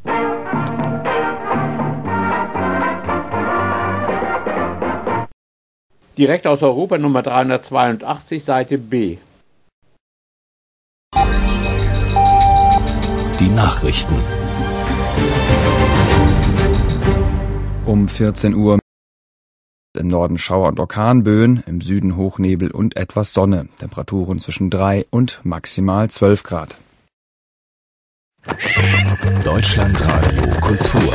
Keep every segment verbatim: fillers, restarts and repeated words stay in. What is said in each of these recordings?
Direkt aus Europa Nummer dreihundertzweiundachtzig, Seite B. Die Nachrichten. Um vierzehn Uhr im Norden Schauer und Orkanböen, im Süden Hochnebel und etwas Sonne. Temperaturen zwischen drei und maximal zwölf Grad. Deutschlandradio Kultur.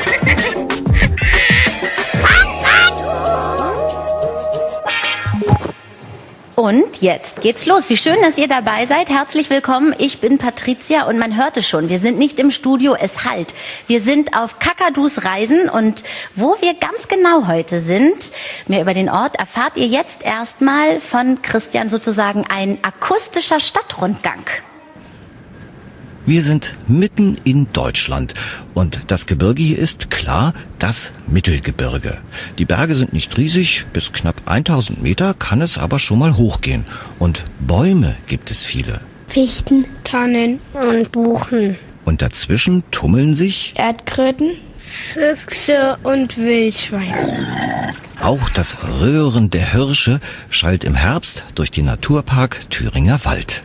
Und jetzt geht's los. Wie schön, dass ihr dabei seid. Herzlich willkommen. Ich bin Patricia und man hört es schon. Wir sind nicht im Studio, es hallt. Wir sind auf Kakadus Reisen und wo wir ganz genau heute sind, mehr über den Ort, erfahrt ihr jetzt erstmal von Christian, sozusagen ein akustischer Stadtrundgang. Wir sind mitten in Deutschland und das Gebirge hier ist klar das Mittelgebirge. Die Berge sind nicht riesig, bis knapp tausend Meter kann es aber schon mal hochgehen. Und Bäume gibt es viele. Fichten, Tannen und Buchen. Und dazwischen tummeln sich Erdkröten, Füchse und Wildschweine. Auch das Röhren der Hirsche schallt im Herbst durch den Naturpark Thüringer Wald.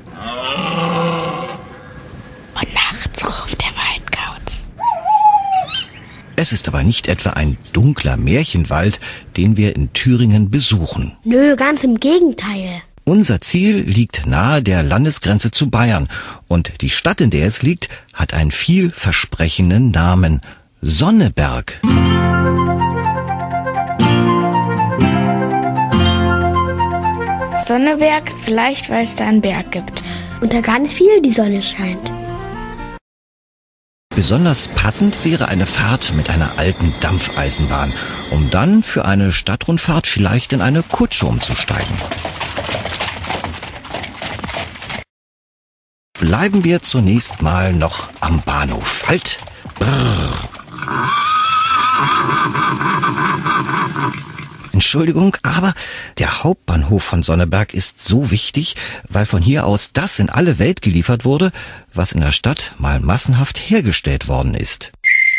Und nachts ruft der Waldkauz. Es ist aber nicht etwa ein dunkler Märchenwald, den wir in Thüringen besuchen. Nö, ganz im Gegenteil. Unser Ziel liegt nahe der Landesgrenze zu Bayern und die Stadt, in der es liegt, hat einen vielversprechenden Namen: Sonneberg. Sonneberg, vielleicht weil es da einen Berg gibt. Und da ganz viel die Sonne scheint. Besonders passend wäre eine Fahrt mit einer alten Dampfeisenbahn, um dann für eine Stadtrundfahrt vielleicht in eine Kutsche umzusteigen. Bleiben wir zunächst mal noch am Bahnhof. Halt! Brrr. Entschuldigung, aber der Hauptbahnhof von Sonneberg ist so wichtig, weil von hier aus das in alle Welt geliefert wurde, was in der Stadt mal massenhaft hergestellt worden ist.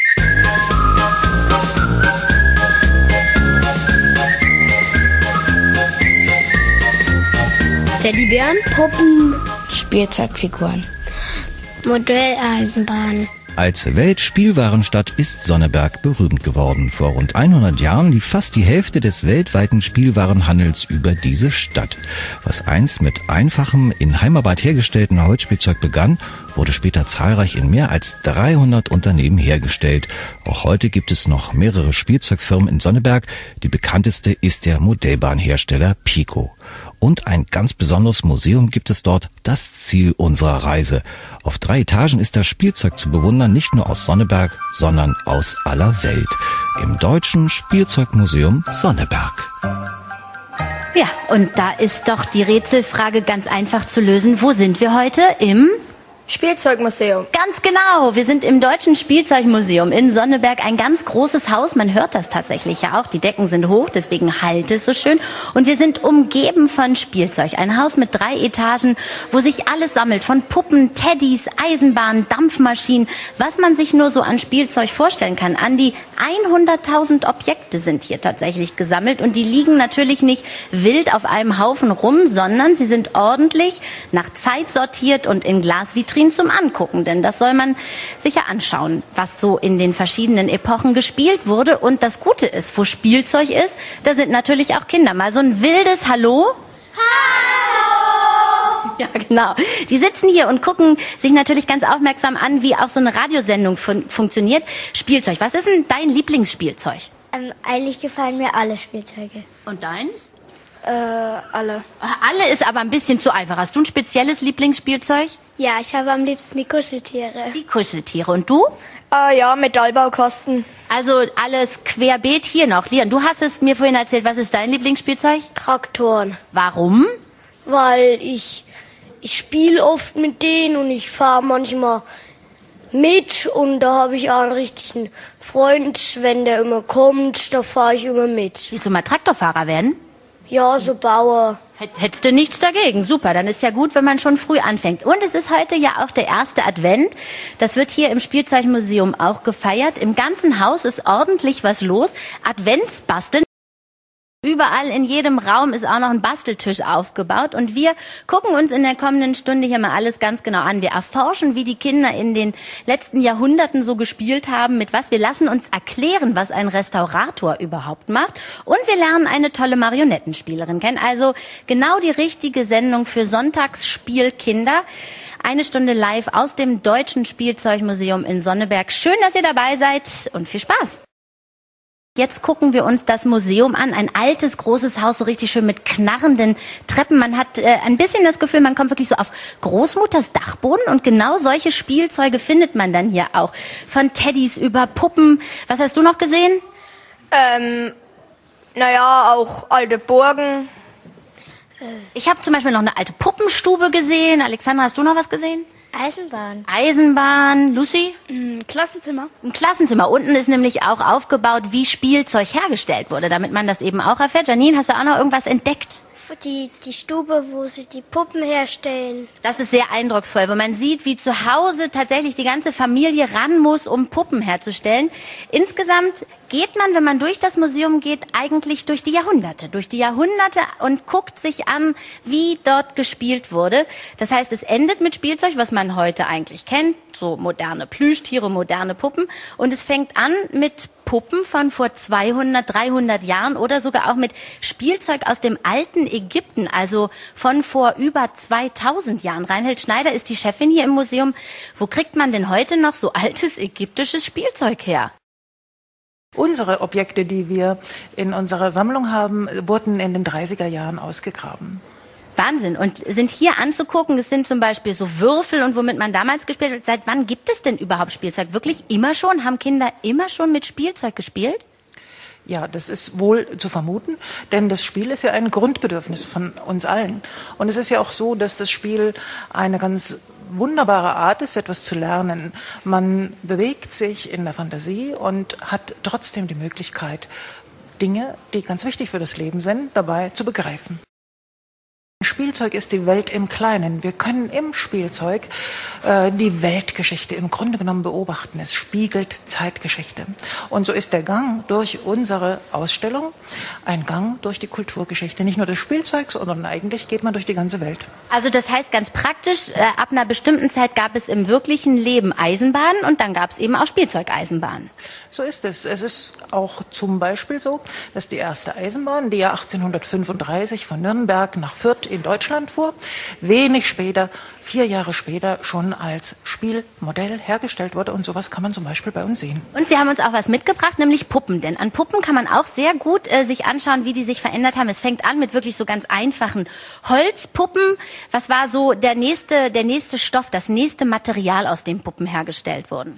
Teddybären, Puppen, Spielzeugfiguren, Modelleisenbahn. Als Weltspielwarenstadt ist Sonneberg berühmt geworden. Vor rund hundert Jahren lief fast die Hälfte des weltweiten Spielwarenhandels über diese Stadt. Was einst mit einfachem, in Heimarbeit hergestellten Holzspielzeug begann, wurde später zahlreich in mehr als dreihundert Unternehmen hergestellt. Auch heute gibt es noch mehrere Spielzeugfirmen in Sonneberg. Die bekannteste ist der Modellbahnhersteller Pico. Und ein ganz besonderes Museum gibt es dort, das Ziel unserer Reise. Auf drei Etagen ist das Spielzeug zu bewundern, nicht nur aus Sonneberg, sondern aus aller Welt. Im Deutschen Spielzeugmuseum Sonneberg. Ja, und da ist doch die Rätselfrage ganz einfach zu lösen. Wo sind wir heute? Im Spielzeugmuseum. Ganz genau. Wir sind im Deutschen Spielzeugmuseum in Sonneberg. Ein ganz großes Haus. Man hört das tatsächlich ja auch. Die Decken sind hoch, deswegen hallt es so schön. Und wir sind umgeben von Spielzeug. Ein Haus mit drei Etagen, wo sich alles sammelt. Von Puppen, Teddys, Eisenbahnen, Dampfmaschinen. Was man sich nur so an Spielzeug vorstellen kann. An die hunderttausend Objekte sind hier tatsächlich gesammelt. Und die liegen natürlich nicht wild auf einem Haufen rum, sondern sie sind ordentlich nach Zeit sortiert und in Glasvitrinen zum Angucken, denn das soll man sich ja anschauen, was so in den verschiedenen Epochen gespielt wurde. Und das Gute ist, wo Spielzeug ist, da sind natürlich auch Kinder. Mal so ein wildes Hallo. Hallo! Ja, genau. Die sitzen hier und gucken sich natürlich ganz aufmerksam an, wie auch so eine Radiosendung fun- funktioniert. Spielzeug. Was ist denn dein Lieblingsspielzeug? Ähm, eigentlich gefallen mir alle Spielzeuge. Und deins? Äh, alle. Alle ist aber ein bisschen zu einfach. Hast du ein spezielles Lieblingsspielzeug? Ja, ich habe am liebsten die Kuscheltiere. Die Kuscheltiere. Und du? Äh, ja, Metallbaukasten. Also alles querbeet hier noch. Lian, du hast es mir vorhin erzählt. Was ist dein Lieblingsspielzeug? Traktoren. Warum? Weil ich, ich spiele oft mit denen und ich fahre manchmal mit. Und da habe ich auch einen richtigen Freund. Wenn der immer kommt, da fahre ich immer mit. Willst du mal Traktorfahrer werden? Ja, so Bauer. Hättest du nichts dagegen? Super, dann ist ja gut, wenn man schon früh anfängt. Und es ist heute ja auch der erste Advent. Das wird hier im Spielzeugmuseum auch gefeiert. Im ganzen Haus ist ordentlich was los. Adventsbasteln. Überall in jedem Raum ist auch noch ein Basteltisch aufgebaut. Und wir gucken uns in der kommenden Stunde hier mal alles ganz genau an. Wir erforschen, wie die Kinder in den letzten Jahrhunderten so gespielt haben, mit was. Wir lassen uns erklären, was ein Restaurator überhaupt macht. Und wir lernen eine tolle Marionettenspielerin kennen. Also genau die richtige Sendung für Sonntagsspielkinder. Eine Stunde live aus dem Deutschen Spielzeugmuseum in Sonneberg. Schön, dass ihr dabei seid und viel Spaß. Jetzt gucken wir uns das Museum an. Ein altes, großes Haus, so richtig schön mit knarrenden Treppen. Man hat äh, ein bisschen das Gefühl, man kommt wirklich so auf Großmutters Dachboden. Und genau solche Spielzeuge findet man dann hier auch. Von Teddys über Puppen. Was hast du noch gesehen? Ähm, naja, auch alte Burgen. Ich habe zum Beispiel noch eine alte Puppenstube gesehen. Alexandra, hast du noch was gesehen? Eisenbahn. Eisenbahn. Lucy? Ein Klassenzimmer. Ein Klassenzimmer. Unten ist nämlich auch aufgebaut, wie Spielzeug hergestellt wurde, damit man das eben auch erfährt. Janine, hast du auch noch irgendwas entdeckt? Die, die Stube, wo sie die Puppen herstellen. Das ist sehr eindrucksvoll, weil man sieht, wie zu Hause tatsächlich die ganze Familie ran muss, um Puppen herzustellen. Insgesamt geht man, wenn man durch das Museum geht, eigentlich durch die Jahrhunderte. Durch die Jahrhunderte und guckt sich an, wie dort gespielt wurde. Das heißt, es endet mit Spielzeug, was man heute eigentlich kennt. So moderne Plüschtiere, moderne Puppen. Und es fängt an mit Puppen von vor zweihundert, dreihundert Jahren oder sogar auch mit Spielzeug aus dem alten Ägypten, also von vor über zweitausend Jahren. Reinhild Schneider ist die Chefin hier im Museum. Wo kriegt man denn heute noch so altes ägyptisches Spielzeug her? Unsere Objekte, die wir in unserer Sammlung haben, wurden in den dreißiger Jahren ausgegraben. Wahnsinn. Und sind hier anzugucken, es sind zum Beispiel so Würfel und womit man damals gespielt hat. Seit wann gibt es denn überhaupt Spielzeug? Wirklich immer schon? Haben Kinder immer schon mit Spielzeug gespielt? Ja, das ist wohl zu vermuten, denn das Spiel ist ja ein Grundbedürfnis von uns allen. Und es ist ja auch so, dass das Spiel eine ganz wunderbare Art ist, etwas zu lernen. Man bewegt sich in der Fantasie und hat trotzdem die Möglichkeit, Dinge, die ganz wichtig für das Leben sind, dabei zu begreifen. Spielzeug ist die Welt im Kleinen. Wir können im Spielzeug äh, die Weltgeschichte im Grunde genommen beobachten. Es spiegelt Zeitgeschichte. Und so ist der Gang durch unsere Ausstellung ein Gang durch die Kulturgeschichte. Nicht nur des Spielzeugs, sondern eigentlich geht man durch die ganze Welt. Also das heißt ganz praktisch, äh, ab einer bestimmten Zeit gab es im wirklichen Leben Eisenbahnen und dann gab es eben auch Spielzeugeisenbahnen. So ist es. Es ist auch zum Beispiel so, dass die erste Eisenbahn, die ja achtzehnhundertfünfunddreißig von Nürnberg nach Fürth in Deutschland fuhr, wenig später, vier Jahre später, schon als Spielmodell hergestellt wurde. Und sowas kann man zum Beispiel bei uns sehen. Und Sie haben uns auch was mitgebracht, nämlich Puppen. Denn an Puppen kann man auch sehr gut äh, sich anschauen, wie die sich verändert haben. Es fängt an mit wirklich so ganz einfachen Holzpuppen. Was war so der nächste, der nächste Stoff, das nächste Material, aus dem Puppen hergestellt wurden?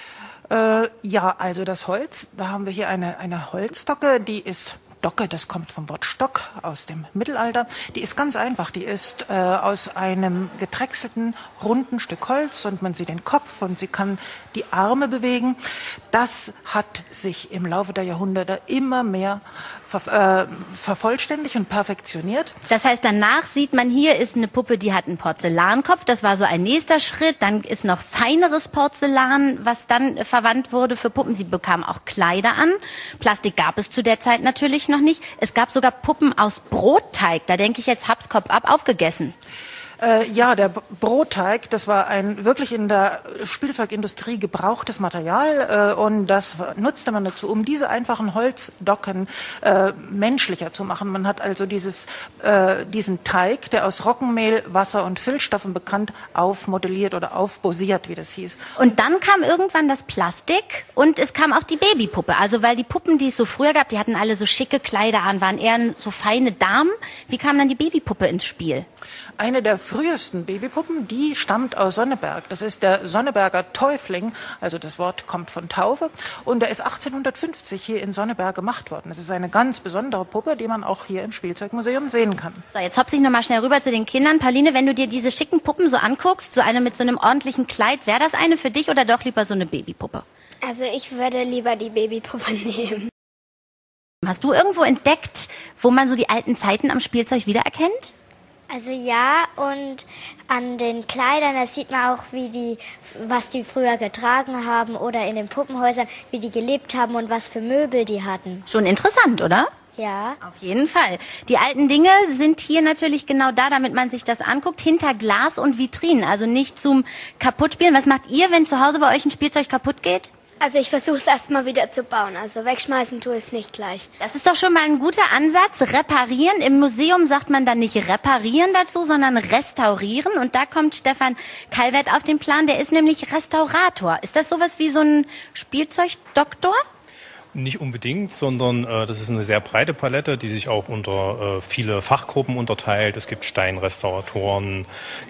Äh, ja, also das Holz, da haben wir hier eine, eine Holzdocke, die ist Docke, das kommt vom Wort Stock aus dem Mittelalter. Die ist ganz einfach. Die ist äh, aus einem gedrechselten, runden Stück Holz und man sieht den Kopf und sie kann die Arme bewegen. Das hat sich im Laufe der Jahrhunderte immer mehr ver äh, vervollständigt und perfektioniert. Das heißt, danach sieht man, hier ist eine Puppe, die hat einen Porzellankopf. Das war so ein nächster Schritt. Dann ist noch feineres Porzellan, was dann verwandt wurde für Puppen. Sie bekamen auch Kleider an. Plastik gab es zu der Zeit natürlich noch nicht. Es gab sogar Puppen aus Brotteig. Da denke ich jetzt, hab's Kopf ab, aufgegessen. Äh, ja, der Brotteig, das war ein wirklich in der Spielzeugindustrie gebrauchtes Material äh, und das nutzte man dazu, um diese einfachen Holzdocken äh, menschlicher zu machen. Man hat also dieses, äh, diesen Teig, der aus Roggenmehl, Wasser und Füllstoffen bekannt, aufmodelliert oder aufbosiert, wie das hieß. Und dann kam irgendwann das Plastik und es kam auch die Babypuppe. Also weil die Puppen, die es so früher gab, die hatten alle so schicke Kleider an, waren eher so feine Damen. Wie kam dann die Babypuppe ins Spiel? Eine der frühesten Babypuppen, die stammt aus Sonneberg. Das ist der Sonneberger Täufling, also das Wort kommt von Taufe. Und der ist achtzehnhundertfünfzig hier in Sonneberg gemacht worden. Das ist eine ganz besondere Puppe, die man auch hier im Spielzeugmuseum sehen kann. So, jetzt hopse ich nochmal schnell rüber zu den Kindern. Pauline, wenn du dir diese schicken Puppen so anguckst, so eine mit so einem ordentlichen Kleid, wäre das eine für dich oder doch lieber so eine Babypuppe? Also ich würde lieber die Babypuppe nehmen. Hast du irgendwo entdeckt, wo man so die alten Zeiten am Spielzeug wiedererkennt? Also ja, und an den Kleidern, da sieht man auch, wie die, was die früher getragen haben oder in den Puppenhäusern, wie die gelebt haben und was für Möbel die hatten. Schon interessant, oder? Ja. Auf jeden Fall. Die alten Dinge sind hier natürlich genau da, damit man sich das anguckt, hinter Glas und Vitrinen, also nicht zum Kaputtspielen. Was macht ihr, wenn zu Hause bei euch ein Spielzeug kaputt geht? Also ich versuche es erstmal wieder zu bauen, also wegschmeißen tue ich es nicht gleich. Das ist doch schon mal ein guter Ansatz. Reparieren. Im Museum sagt man dann nicht reparieren dazu, sondern restaurieren. Und da kommt Stefan Kalwert auf den Plan, der ist nämlich Restaurator. Ist das sowas wie so ein Spielzeugdoktor? Nicht unbedingt, sondern äh, das ist eine sehr breite Palette, die sich auch unter äh, viele Fachgruppen unterteilt. Es gibt Steinrestauratoren,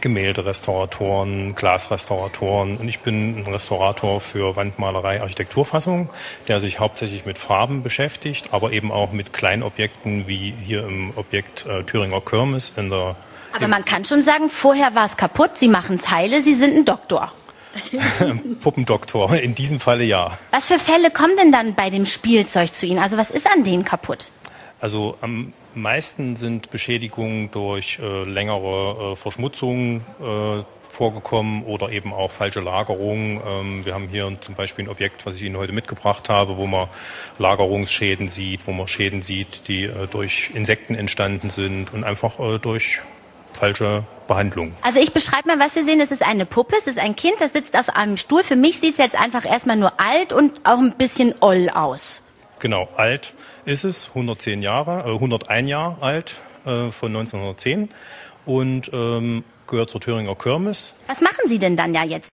Gemälderestauratoren, Glasrestauratoren und ich bin ein Restaurator für Wandmalerei, Architekturfassung, der sich hauptsächlich mit Farben beschäftigt, aber eben auch mit Kleinobjekten wie hier im Objekt äh, Thüringer Kirmes in der... Aber man kann schon sagen, vorher war es kaputt, Sie machen es heile, Sie sind ein Doktor. Puppendoktor, in diesem Falle ja. Was für Fälle kommen denn dann bei dem Spielzeug zu Ihnen? Also was ist an denen kaputt? Also am meisten sind Beschädigungen durch äh, längere äh, Verschmutzung äh, vorgekommen oder eben auch falsche Lagerung. Ähm, wir haben hier zum Beispiel ein Objekt, was ich Ihnen heute mitgebracht habe, wo man Lagerungsschäden sieht, wo man Schäden sieht, die äh, durch Insekten entstanden sind und einfach äh, durch falsche Behandlung. Also ich beschreibe mal, was wir sehen. Es ist eine Puppe, es ist ein Kind, das sitzt auf einem Stuhl. Für mich sieht es jetzt einfach erstmal nur alt und auch ein bisschen oll aus. Genau, alt ist es, hundertzehn Jahre, äh, hunderteins Jahre alt, äh, von neunzehnhundertzehn und ähm, gehört zur Thüringer Kirmes. Was machen Sie denn dann ja jetzt?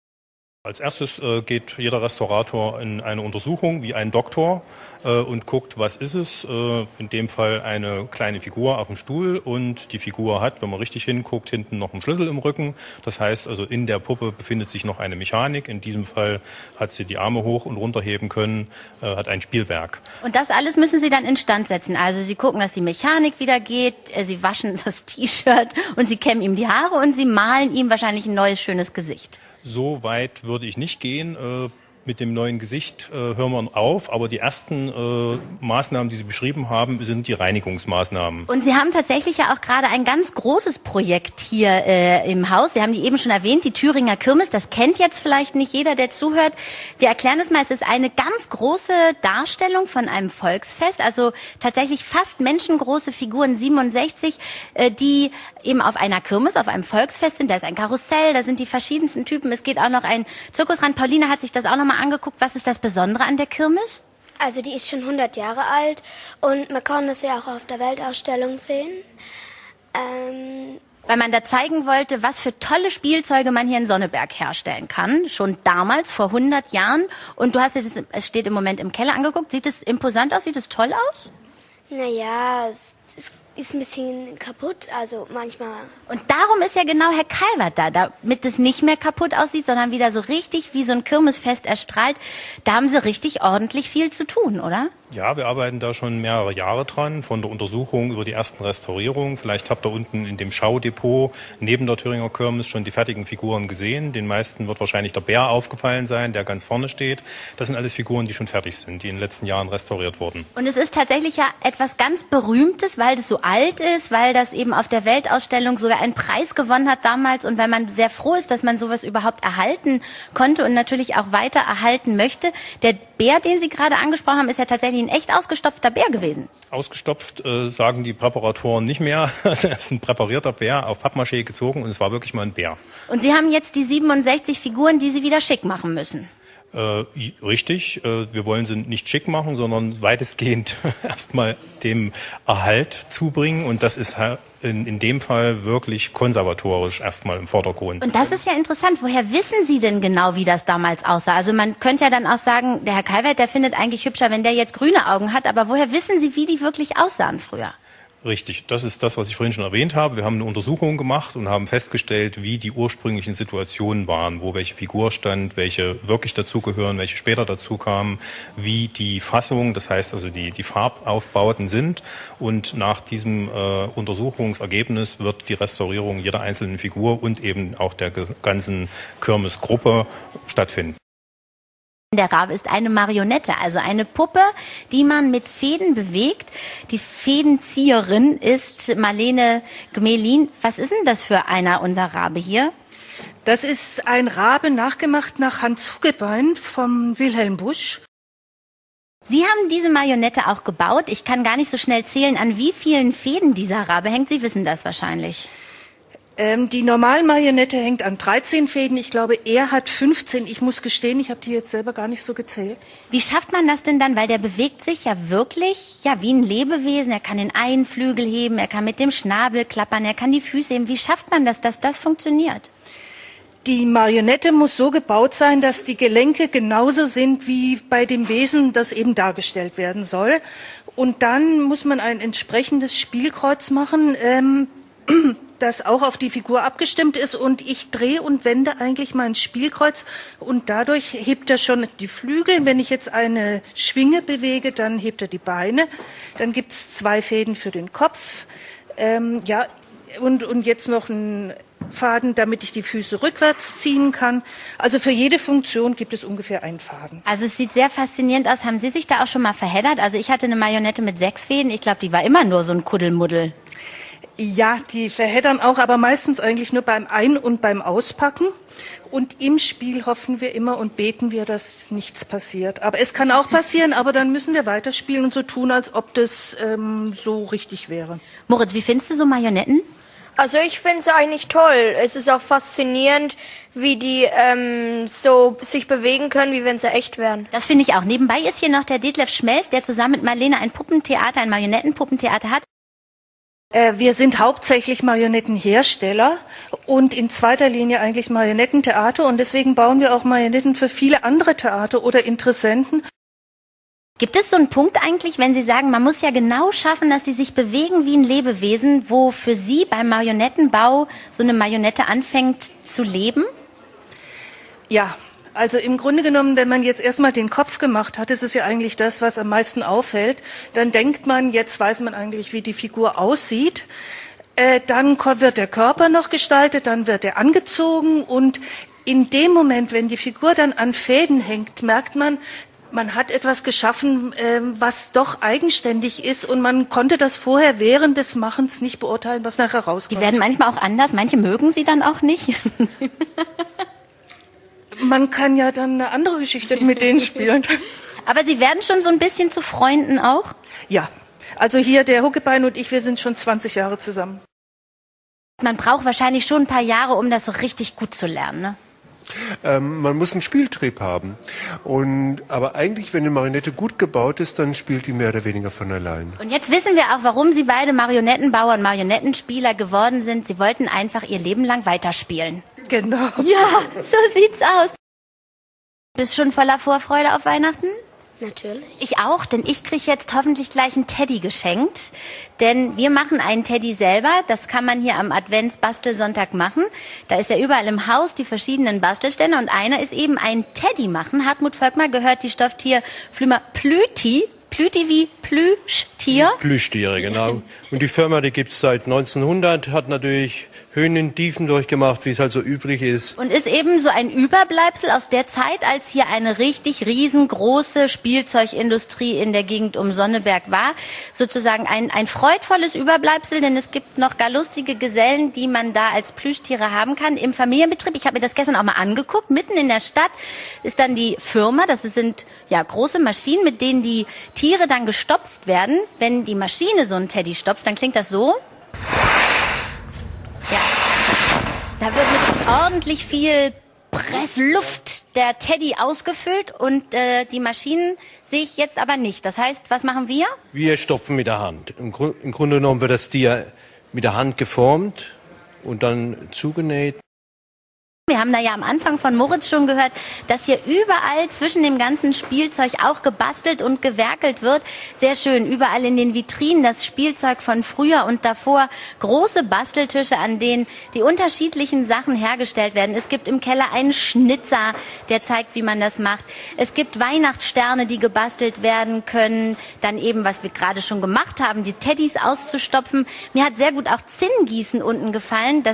Als erstes äh, geht jeder Restaurator in eine Untersuchung wie ein Doktor äh, und guckt, was ist es. Äh, in dem Fall eine kleine Figur auf dem Stuhl und die Figur hat, wenn man richtig hinguckt, hinten noch einen Schlüssel im Rücken. Das heißt also, in der Puppe befindet sich noch eine Mechanik. In diesem Fall hat sie die Arme hoch und runter heben können, äh, hat ein Spielwerk. Und das alles müssen Sie dann instand setzen. Also Sie gucken, dass die Mechanik wieder geht, äh, Sie waschen das T-Shirt und Sie kämmen ihm die Haare und Sie malen ihm wahrscheinlich ein neues, schönes Gesicht. So weit würde ich nicht gehen. Äh, mit dem neuen Gesicht äh, hören wir auf. Aber die ersten äh, Maßnahmen, die Sie beschrieben haben, sind die Reinigungsmaßnahmen. Und Sie haben tatsächlich ja auch gerade ein ganz großes Projekt hier äh, im Haus. Sie haben die eben schon erwähnt, die Thüringer Kirmes. Das kennt jetzt vielleicht nicht jeder, der zuhört. Wir erklären es mal. Es ist eine ganz große Darstellung von einem Volksfest. Also tatsächlich fast menschengroße Figuren, siebenundsechzig, äh, die eben auf einer Kirmes, auf einem Volksfest sind. Da ist ein Karussell, da sind die verschiedensten Typen. Es geht auch noch ein Zirkus ran. Paulina hat sich das auch noch mal angeguckt. Was ist das Besondere an der Kirmes? Also die ist schon hundert Jahre alt und man kann das ja auch auf der Weltausstellung sehen. Ähm Weil man da zeigen wollte, was für tolle Spielzeuge man hier in Sonneberg herstellen kann. Schon damals, vor hundert Jahren. Und du hast es, es steht im Moment im Keller angeguckt. Sieht es imposant aus? Sieht es toll aus? Naja, es, es ist ein bisschen kaputt, also manchmal. Und darum ist ja genau Herr Kalwert da, damit es nicht mehr kaputt aussieht, sondern wieder so richtig wie so ein Kirmesfest erstrahlt. Da haben Sie richtig ordentlich viel zu tun, oder? Ja, wir arbeiten da schon mehrere Jahre dran, von der Untersuchung über die ersten Restaurierungen. Vielleicht habt ihr unten in dem Schaudepot neben der Thüringer Kirmes schon die fertigen Figuren gesehen. Den meisten wird wahrscheinlich der Bär aufgefallen sein, der ganz vorne steht. Das sind alles Figuren, die schon fertig sind, die in den letzten Jahren restauriert wurden. Und es ist tatsächlich ja etwas ganz Berühmtes, weil das so alt ist, weil das eben auf der Weltausstellung sogar einen Preis gewonnen hat damals und weil man sehr froh ist, dass man sowas überhaupt erhalten konnte und natürlich auch weiter erhalten möchte. Der Bär, den Sie gerade angesprochen haben, ist ja tatsächlich ein echt ausgestopfter Bär gewesen. Ausgestopft äh, sagen die Präparatoren nicht mehr. Also er ist ein präparierter Bär auf Pappmaché gezogen und es war wirklich mal ein Bär. Und Sie haben jetzt die siebenundsechzig Figuren, die Sie wieder schick machen müssen. Äh, richtig, äh, wir wollen sie nicht schick machen, sondern weitestgehend erstmal dem Erhalt zubringen und das ist in, in dem Fall wirklich konservatorisch erstmal im Vordergrund. Und das ist ja interessant. Woher wissen Sie denn genau, wie das damals aussah? Also man könnte ja dann auch sagen, der Herr Kalwert, der findet eigentlich hübscher, wenn der jetzt grüne Augen hat, aber woher wissen Sie, wie die wirklich aussahen früher? Richtig, das ist das, was ich vorhin schon erwähnt habe. Wir haben eine Untersuchung gemacht und haben festgestellt, wie die ursprünglichen Situationen waren, wo welche Figur stand, welche wirklich dazugehören, welche später dazu kamen, wie die Fassung, das heißt also die, die Farbaufbauten sind. Und nach diesem äh, Untersuchungsergebnis wird die Restaurierung jeder einzelnen Figur und eben auch der ganzen Kirmesgruppe stattfinden. Der Rabe ist eine Marionette, also eine Puppe, die man mit Fäden bewegt. Die Fädenzieherin ist Marlene Gmelin. Was ist denn das für einer, unser Rabe hier? Das ist ein Rabe, nachgemacht nach Hans Huckebein vom Wilhelm Busch. Sie haben diese Marionette auch gebaut. Ich kann gar nicht so schnell zählen, an wie vielen Fäden dieser Rabe hängt. Sie wissen das wahrscheinlich. Ähm, die Normalmarionette hängt an dreizehn Fäden. Ich glaube, er hat fünfzehn. Ich muss gestehen, ich habe die jetzt selber gar nicht so gezählt. Wie schafft man das denn dann? Weil der bewegt sich ja wirklich ja wie ein Lebewesen. Er kann den einen Flügel heben, er kann mit dem Schnabel klappern, er kann die Füße heben. Wie schafft man das, dass das funktioniert? Die Marionette muss so gebaut sein, dass die Gelenke genauso sind wie bei dem Wesen, das eben dargestellt werden soll. Und dann muss man ein entsprechendes Spielkreuz machen, ähm, das auch auf die Figur abgestimmt ist, und ich drehe und wende eigentlich mein Spielkreuz und dadurch hebt er schon die Flügel. Wenn ich jetzt eine Schwinge bewege, dann hebt er die Beine. Dann gibt es zwei Fäden für den Kopf. Ähm, ja, und, und jetzt noch ein Faden, damit ich die Füße rückwärts ziehen kann. Also für jede Funktion gibt es ungefähr einen Faden. Also es sieht sehr faszinierend aus. Haben Sie sich da auch schon mal verheddert? Also ich hatte eine Marionette mit sechs Fäden. Ich glaube, die war immer nur so ein Kuddelmuddel. Ja, die verheddern auch, aber meistens eigentlich nur beim Ein- und beim Auspacken. Und im Spiel hoffen wir immer und beten wir, dass nichts passiert. Aber es kann auch passieren, aber dann müssen wir weiterspielen und so tun, als ob das ähm, so richtig wäre. Moritz, wie findest du so Marionetten? Also ich finde es eigentlich toll. Es ist auch faszinierend, wie die ähm, so sich bewegen können, wie wenn sie echt wären. Das finde ich auch. Nebenbei ist hier noch der Detlef Schmelz, der zusammen mit Marlene ein Puppentheater, ein Marionettenpuppentheater hat. Wir sind hauptsächlich Marionettenhersteller und in zweiter Linie eigentlich Marionettentheater, und deswegen bauen wir auch Marionetten für viele andere Theater oder Interessenten. Gibt es so einen Punkt eigentlich, wenn Sie sagen, man muss ja genau schaffen, dass sie sich bewegen wie ein Lebewesen, wo für Sie beim Marionettenbau so eine Marionette anfängt zu leben? Ja. Also im Grunde genommen, wenn man jetzt erstmal den Kopf gemacht hat, ist es ja eigentlich das, was am meisten auffällt. Dann denkt man, jetzt weiß man eigentlich, wie die Figur aussieht. Äh, dann wird der Körper noch gestaltet, dann wird er angezogen, und in dem Moment, wenn die Figur dann an Fäden hängt, merkt man, man hat etwas geschaffen, äh, was doch eigenständig ist, und man konnte das vorher während des Machens nicht beurteilen, was nachher rauskommt. Die werden manchmal auch anders, manche mögen sie dann auch nicht. Man kann ja dann eine andere Geschichte mit denen spielen. Aber Sie werden schon so ein bisschen zu Freunden auch? Ja, also hier der Huckebein und ich, wir sind schon zwanzig Jahre zusammen. Man braucht wahrscheinlich schon ein paar Jahre, um das so richtig gut zu lernen, ne? Ähm, man muss einen Spieltrieb haben. Und, aber eigentlich, wenn eine Marionette gut gebaut ist, dann spielt die mehr oder weniger von allein. Und jetzt wissen wir auch, warum Sie beide Marionettenbauer und Marionettenspieler geworden sind. Sie wollten einfach ihr Leben lang weiterspielen. Genau. Ja, so sieht's aus. Bist schon voller Vorfreude auf Weihnachten? Natürlich. Ich auch, denn ich kriege jetzt hoffentlich gleich einen Teddy geschenkt. Denn wir machen einen Teddy selber. Das kann man hier am Advents-Bastelsonntag machen. Da ist ja überall im Haus die verschiedenen Bastelstände. Und einer ist eben ein Teddy machen. Hartmut Volkmar gehört die Stofftierfirma Plüti. Plüti wie Plüschtier? Plüschtiere, genau. Und die Firma, die gibt's seit neunzehnhundert, hat natürlich Höhen und Tiefen durchgemacht, wie es halt so üblich ist. Und ist eben so ein Überbleibsel aus der Zeit, als hier eine richtig riesengroße Spielzeugindustrie in der Gegend um Sonneberg war. Sozusagen ein, ein freudvolles Überbleibsel, denn es gibt noch gar lustige Gesellen, die man da als Plüschtiere haben kann im Familienbetrieb. Ich habe mir das gestern auch mal angeguckt. Mitten in der Stadt ist dann die Firma. Das sind ja große Maschinen, mit denen die Tiere dann gestopft werden. Wenn die Maschine so einen Teddy stopft, dann klingt das so. Ja, da wird mit ordentlich viel Pressluft der Teddy ausgefüllt, und äh, die Maschinen sehe ich jetzt aber nicht. Das heißt, was machen wir? Wir stopfen mit der Hand. Im, Grund, im Grunde genommen wird das Tier mit der Hand geformt und dann zugenäht. Wir haben da ja am Anfang von Moritz schon gehört, dass hier überall zwischen dem ganzen Spielzeug auch gebastelt und gewerkelt wird. Sehr schön, überall in den Vitrinen das Spielzeug von früher und davor. Große Basteltische, an denen die unterschiedlichen Sachen hergestellt werden. Es gibt im Keller einen Schnitzer, der zeigt, wie man das macht. Es gibt Weihnachtssterne, die gebastelt werden können. Dann eben, was wir gerade schon gemacht haben, die Teddys auszustopfen. Mir hat sehr gut auch Zinngießen unten gefallen. Das ist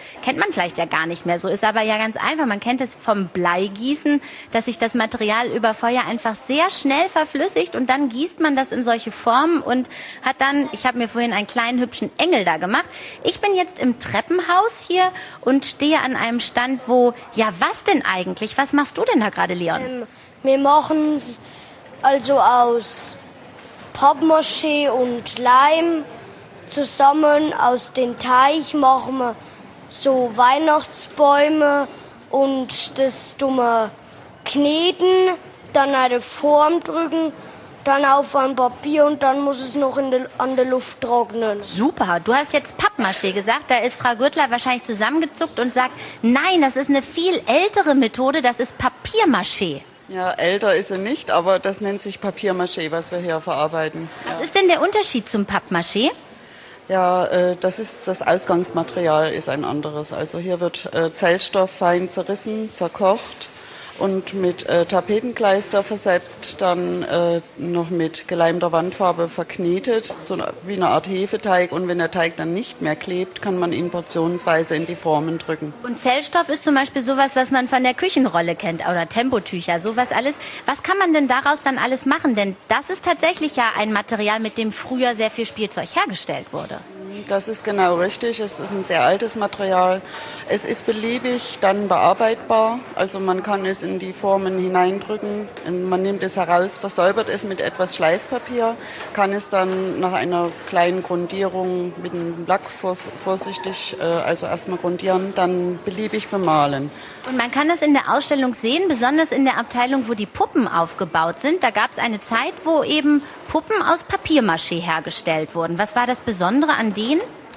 kennt man vielleicht ja gar nicht mehr so, ist aber ja ganz einfach. Man kennt es vom Bleigießen, dass sich das Material über Feuer einfach sehr schnell verflüssigt und dann gießt man das in solche Formen und hat dann, ich habe mir vorhin einen kleinen hübschen Engel da gemacht. Ich bin jetzt im Treppenhaus hier und stehe an einem Stand, wo, ja was denn eigentlich? Was machst du denn da gerade, Leon? Ähm, wir machen also aus Pappmaché und Leim zusammen aus dem Teich machen wir so Weihnachtsbäume und das tun wir kneten, dann eine Form drücken, dann auf ein Papier und dann muss es noch in de, an der Luft trocknen. Super, du hast jetzt Pappmaché gesagt, da ist Frau Gürtler wahrscheinlich zusammengezuckt und sagt, nein, das ist eine viel ältere Methode, das ist Papiermaché. Ja, älter ist sie nicht, aber das nennt sich Papiermaché, was wir hier verarbeiten. Was ja. ist denn der Unterschied zum Pappmaché? Ja, äh, das ist das Ausgangsmaterial ist ein anderes. Also hier wird äh, Zellstoff fein zerrissen, zerkocht und mit äh, Tapetenkleister versetzt, dann äh, noch mit geleimter Wandfarbe verknetet, so wie eine Art Hefeteig. Und wenn der Teig dann nicht mehr klebt, kann man ihn portionsweise in die Formen drücken. Und Zellstoff ist zum Beispiel sowas, was man von der Küchenrolle kennt oder Tempotücher, sowas alles. Was kann man denn daraus dann alles machen? Denn das ist tatsächlich ja ein Material, mit dem früher sehr viel Spielzeug hergestellt wurde. Das ist genau richtig. Es ist ein sehr altes Material. Es ist beliebig dann bearbeitbar. Also man kann es in die Formen hineindrücken. Man nimmt es heraus, versäubert es mit etwas Schleifpapier, kann es dann nach einer kleinen Grundierung mit einem Lack vorsichtig, also erstmal grundieren, dann beliebig bemalen. Und man kann das in der Ausstellung sehen, besonders in der Abteilung, wo die Puppen aufgebaut sind. Da gab es eine Zeit, wo eben Puppen aus Papiermaché hergestellt wurden. Was war das Besondere an denen?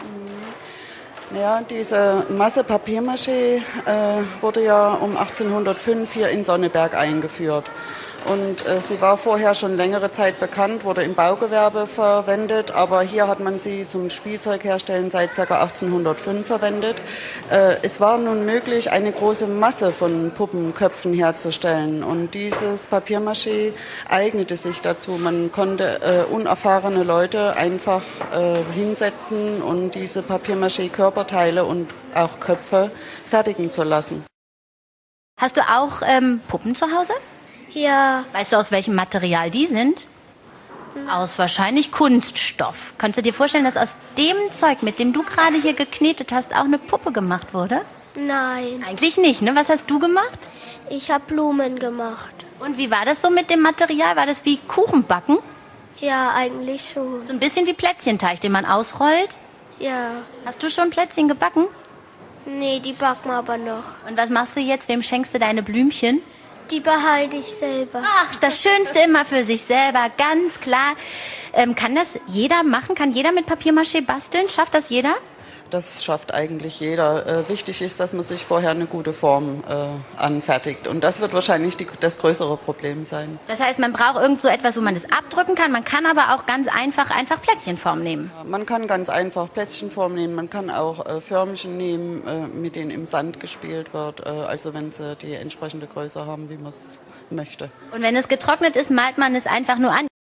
Ja, diese Masse Papiermaché äh, wurde ja um achtzehnhundertfünf hier in Sonneberg eingeführt. Und äh, sie war vorher schon längere Zeit bekannt, wurde im Baugewerbe verwendet, aber hier hat man sie zum Spielzeugherstellen seit ca. achtzehnhundertfünf verwendet. Äh, es war nun möglich, eine große Masse von Puppenköpfen herzustellen und dieses Papiermaché eignete sich dazu. Man konnte äh, unerfahrene Leute einfach äh, hinsetzen und diese Papiermaché-Körperteile und auch Köpfe fertigen zu lassen. Hast du auch ähm, Puppen zu Hause? Ja. Weißt du, aus welchem Material die sind? Mhm. Aus wahrscheinlich Kunststoff. Kannst du dir vorstellen, dass aus dem Zeug, mit dem du gerade hier geknetet hast, auch eine Puppe gemacht wurde? Nein. Eigentlich nicht, ne? Was hast du gemacht? Ich habe Blumen gemacht. Und wie war das so mit dem Material? War das wie Kuchenbacken? Ja, eigentlich schon. So ein bisschen wie Plätzchenteig, den man ausrollt? Ja. Hast du schon Plätzchen gebacken? Nee, die backen wir aber noch. Und was machst du jetzt? Wem schenkst du deine Blümchen? Die behalte ich selber. Ach, das Schönste immer für sich selber, ganz klar. Ähm, kann das jeder machen? Kann jeder mit Papiermaché basteln? Schafft das jeder? Das schafft eigentlich jeder. Äh, wichtig ist, dass man sich vorher eine gute Form äh, anfertigt. Und das wird wahrscheinlich die, das größere Problem sein. Das heißt, man braucht irgend so etwas, wo man das abdrücken kann. Man kann aber auch ganz einfach einfach Plätzchenform nehmen. Ja, man kann ganz einfach Plätzchenform nehmen. Man kann auch äh, Förmchen nehmen, äh, mit denen im Sand gespielt wird. Äh, also wenn sie die entsprechende Größe haben, wie man es möchte. Und wenn es getrocknet ist, malt man es einfach nur an.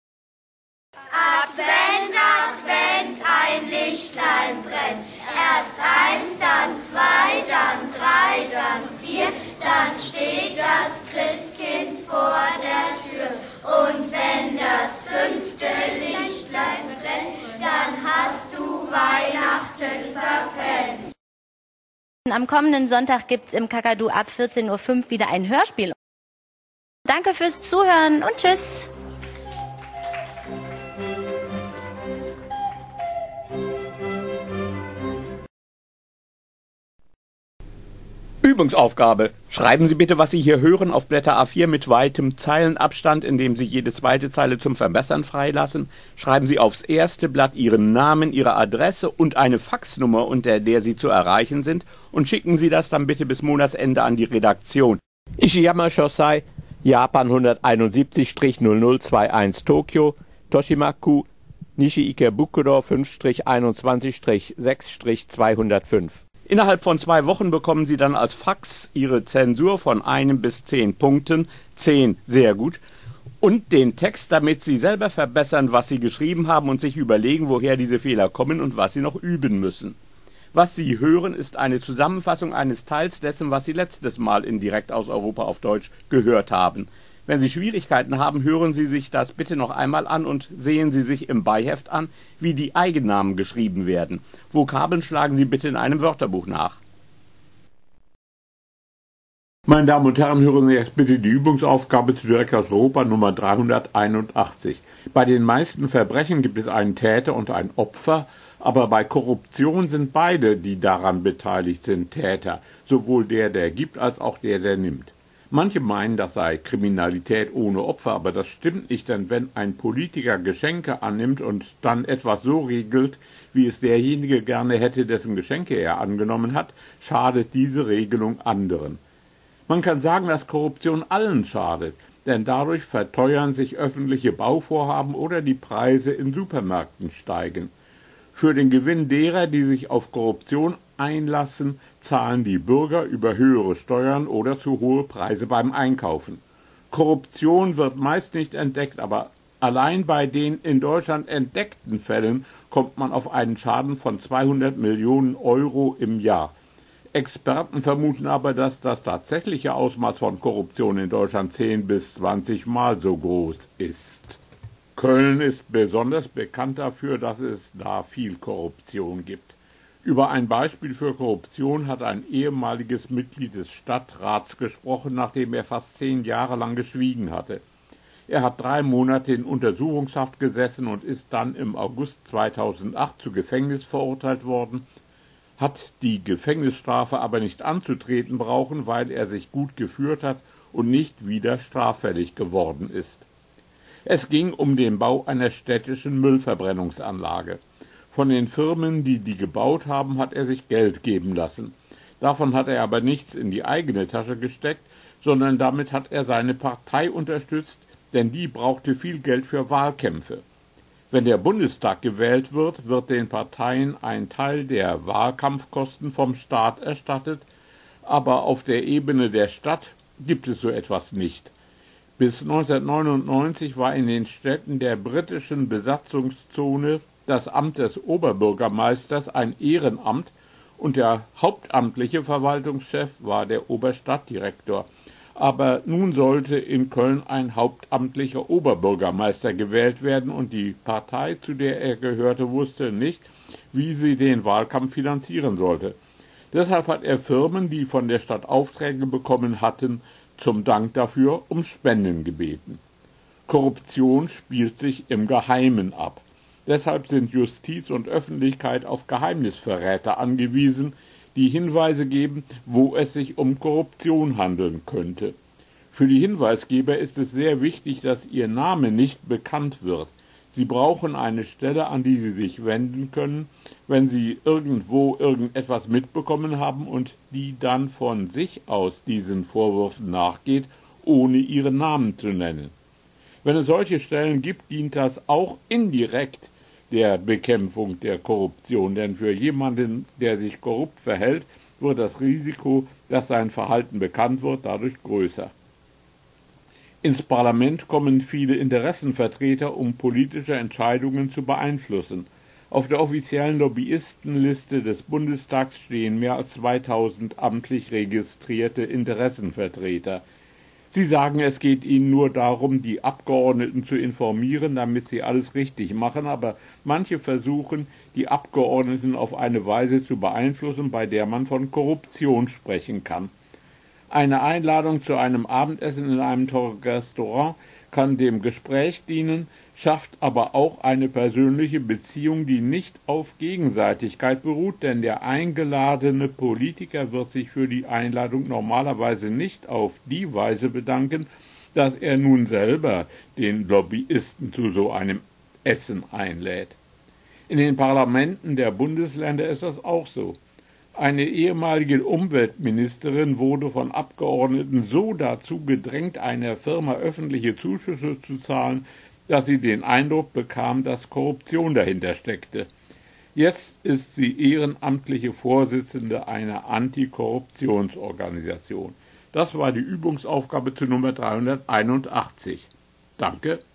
Advent, Advent, ein Lichtlein brennt. Erst eins, dann zwei, dann drei, dann vier, dann steht das Christkind vor der Tür. Und wenn das fünfte Lichtlein brennt, dann hast du Weihnachten verpennt. Am kommenden Sonntag gibt's im Kakadu ab vierzehn Uhr fünf wieder ein Hörspiel. Danke fürs Zuhören und tschüss. Übungsaufgabe. Schreiben Sie bitte, was Sie hier hören, auf Blätter A vier mit weitem Zeilenabstand, indem Sie jede zweite Zeile zum Verbessern freilassen. Schreiben Sie aufs erste Blatt Ihren Namen, Ihre Adresse und eine Faxnummer, unter der Sie zu erreichen sind, und schicken Sie das dann bitte bis Monatsende an die Redaktion. Ishiyama Shosai, Japan hunderteinundsiebzig null null einundzwanzig Tokio, Toshimaku, Nishi-Ikebukuro fünf einundzwanzig sechs zweihundertfünf. Innerhalb von zwei Wochen bekommen Sie dann als Fax Ihre Zensur von einem bis zehn Punkten, zehn sehr gut, und den Text, damit Sie selber verbessern, was Sie geschrieben haben und sich überlegen, woher diese Fehler kommen und was Sie noch üben müssen. Was Sie hören, ist eine Zusammenfassung eines Teils dessen, was Sie letztes Mal in Direkt aus Europa auf Deutsch gehört haben. Wenn Sie Schwierigkeiten haben, hören Sie sich das bitte noch einmal an und sehen Sie sich im Beiheft an, wie die Eigennamen geschrieben werden. Vokabeln schlagen Sie bitte in einem Wörterbuch nach. Meine Damen und Herren, hören Sie jetzt bitte die Übungsaufgabe zu Direkt aus Europa Nummer dreihunderteinundachtzig. Bei den meisten Verbrechen gibt es einen Täter und ein Opfer, aber bei Korruption sind beide, die daran beteiligt sind, Täter, sowohl der, der gibt, als auch der, der nimmt. Manche meinen, das sei Kriminalität ohne Opfer, aber das stimmt nicht, denn wenn ein Politiker Geschenke annimmt und dann etwas so regelt, wie es derjenige gerne hätte, dessen Geschenke er angenommen hat, schadet diese Regelung anderen. Man kann sagen, dass Korruption allen schadet, denn dadurch verteuern sich öffentliche Bauvorhaben oder die Preise in Supermärkten steigen. Für den Gewinn derer, die sich auf Korruption einlassen, zahlen die Bürger über höhere Steuern oder zu hohe Preise beim Einkaufen. Korruption wird meist nicht entdeckt, aber allein bei den in Deutschland entdeckten Fällen kommt man auf einen Schaden von zweihundert Millionen Euro im Jahr. Experten vermuten aber, dass das tatsächliche Ausmaß von Korruption in Deutschland zehn bis zwanzig Mal so groß ist. Köln ist besonders bekannt dafür, dass es da viel Korruption gibt. Über ein Beispiel für Korruption hat ein ehemaliges Mitglied des Stadtrats gesprochen, nachdem er fast zehn Jahre lang geschwiegen hatte. Er hat drei Monate in Untersuchungshaft gesessen und ist dann im August zweitausendacht zu Gefängnis verurteilt worden, hat die Gefängnisstrafe aber nicht anzutreten brauchen, weil er sich gut geführt hat und nicht wieder straffällig geworden ist. Es ging um den Bau einer städtischen Müllverbrennungsanlage. Von den Firmen, die die gebaut haben, hat er sich Geld geben lassen. Davon hat er aber nichts in die eigene Tasche gesteckt, sondern damit hat er seine Partei unterstützt, denn die brauchte viel Geld für Wahlkämpfe. Wenn der Bundestag gewählt wird, wird den Parteien ein Teil der Wahlkampfkosten vom Staat erstattet, aber auf der Ebene der Stadt gibt es so etwas nicht. Bis neunzehnhundertneunundneunzig war in den Städten der britischen Besatzungszone das Amt des Oberbürgermeisters ein Ehrenamt und der hauptamtliche Verwaltungschef war der Oberstadtdirektor. Aber nun sollte in Köln ein hauptamtlicher Oberbürgermeister gewählt werden und die Partei, zu der er gehörte, wusste nicht, wie sie den Wahlkampf finanzieren sollte. Deshalb hat er Firmen, die von der Stadt Aufträge bekommen hatten, zum Dank dafür um Spenden gebeten. Korruption spielt sich im Geheimen ab. Deshalb sind Justiz und Öffentlichkeit auf Geheimnisverräter angewiesen, die Hinweise geben, wo es sich um Korruption handeln könnte. Für die Hinweisgeber ist es sehr wichtig, dass ihr Name nicht bekannt wird. Sie brauchen eine Stelle, an die sie sich wenden können, wenn sie irgendwo irgendetwas mitbekommen haben und die dann von sich aus diesen Vorwürfen nachgeht, ohne ihren Namen zu nennen. Wenn es solche Stellen gibt, dient das auch indirekt der Bekämpfung der Korruption, denn für jemanden, der sich korrupt verhält, wird das Risiko, dass sein Verhalten bekannt wird, dadurch größer. Ins Parlament kommen viele Interessenvertreter, um politische Entscheidungen zu beeinflussen. Auf der offiziellen Lobbyistenliste des Bundestags stehen mehr als zweitausend amtlich registrierte Interessenvertreter. Sie sagen, es geht ihnen nur darum, die Abgeordneten zu informieren, damit sie alles richtig machen, aber manche versuchen, die Abgeordneten auf eine Weise zu beeinflussen, bei der man von Korruption sprechen kann. Eine Einladung zu einem Abendessen in einem teuren Restaurant kann dem Gespräch dienen, schafft aber auch eine persönliche Beziehung, die nicht auf Gegenseitigkeit beruht, denn der eingeladene Politiker wird sich für die Einladung normalerweise nicht auf die Weise bedanken, dass er nun selber den Lobbyisten zu so einem Essen einlädt. In den Parlamenten der Bundesländer ist das auch so. Eine ehemalige Umweltministerin wurde von Abgeordneten so dazu gedrängt, einer Firma öffentliche Zuschüsse zu zahlen, dass sie den Eindruck bekam, dass Korruption dahinter steckte. Jetzt ist sie ehrenamtliche Vorsitzende einer Antikorruptionsorganisation. Das war die Übungsaufgabe zu Nummer dreihunderteinundachtzig. Danke.